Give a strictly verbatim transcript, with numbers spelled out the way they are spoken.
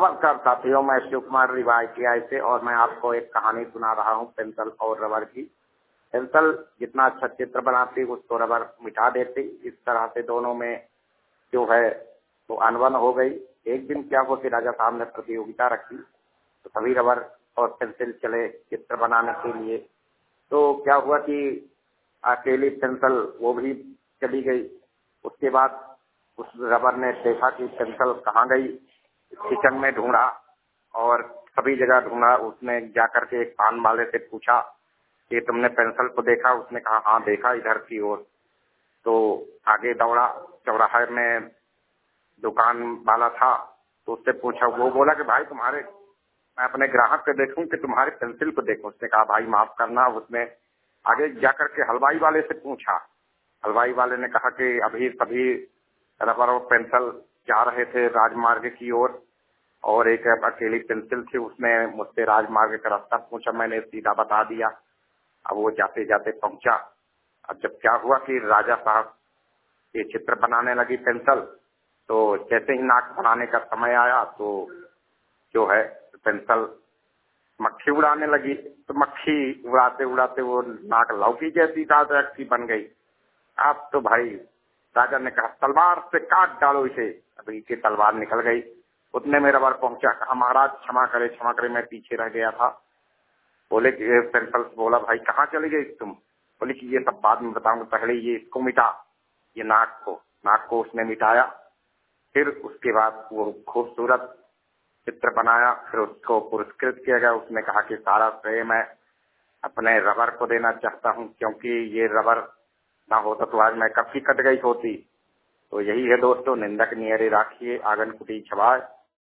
नमस्कार साथियों, मैं शिव कुमार रिवायतिया से और मैं आपको एक कहानी सुना रहा हूँ पेंसिल और रबर की। पेंसिल जितना अच्छा चित्र बनाती उसको रबर मिटा देती। इस तरह से दोनों में जो है वो अनबन हो गई। एक दिन क्या हुआ कि राजा साहब ने प्रतियोगिता रखी तो सभी रबर और पेंसिल चले चित्र बनाने के लिए। तो क्या हुआ कि अकेली पेंसिल वो भी चली गई। उसके बाद उस रबर ने देखा कि पेंसिल कहाँ गई। किचन में ढूंढा और सभी जगह ढूंढा। उसने जाकर के एक पान वाले से पूछा कि तुमने पेंसिल को देखा? उसने कहा हाँ देखा, इधर की ओर। तो आगे दौड़ा, चौराहे में दुकान वाला था तो उससे पूछा। वो बोला कि भाई तुम्हारे, मैं अपने ग्राहक को देखूं कि तुम्हारे पेंसिल को देखूं? उसने कहा भाई माफ करना। उसने आगे जाकर के हलवाई वाले से पूछा। हलवाई वाले ने कहा कि अभी सभी रबर और पेंसिल जा रहे थे राजमार्ग की ओर और एक अकेली पेंसिल थी, उसने मुझसे राजमार्ग का रास्ता पूछा, मैंने सीधा बता दिया। अब वो जाते जाते पहुंचा। अब जब क्या हुआ कि राजा साहब ये चित्र बनाने लगी पेंसिल, तो जैसे ही नाक बनाने का समय आया तो जो है पेंसिल मक्खी उड़ाने लगी। तो मक्खी उड़ाते उड़ाते वो नाक लौकी जैसी दादरक्षी बन गई। अब तो भाई राजा ने कहा तलवार से काट डालो इसे। अभी की तलवार निकल गई। उतने में रबर पहुंचा। कहा महाराज क्षमा करे क्षमा करे, मैं पीछे रह गया था। बोले कि पेंसिल बोला भाई कहाँ चली गई तुम? बोले कि ये सब बाद में बताऊंगा, पहले ये इसको मिटा, ये नाक को। नाक को उसने मिटाया। फिर उसके बाद वो खूबसूरत चित्र बनाया। फिर उसको पुरस्कृत किया गया। उसने कहा कि सारा श्रेय मैं अपने रबर को देना चाहता हूँ, क्योंकि ये रबर ना होता तो आज मैं कब की कट गई होती। तो यही है दोस्तों, निंदक नियरे राखिए आंगन कुटी छवाए।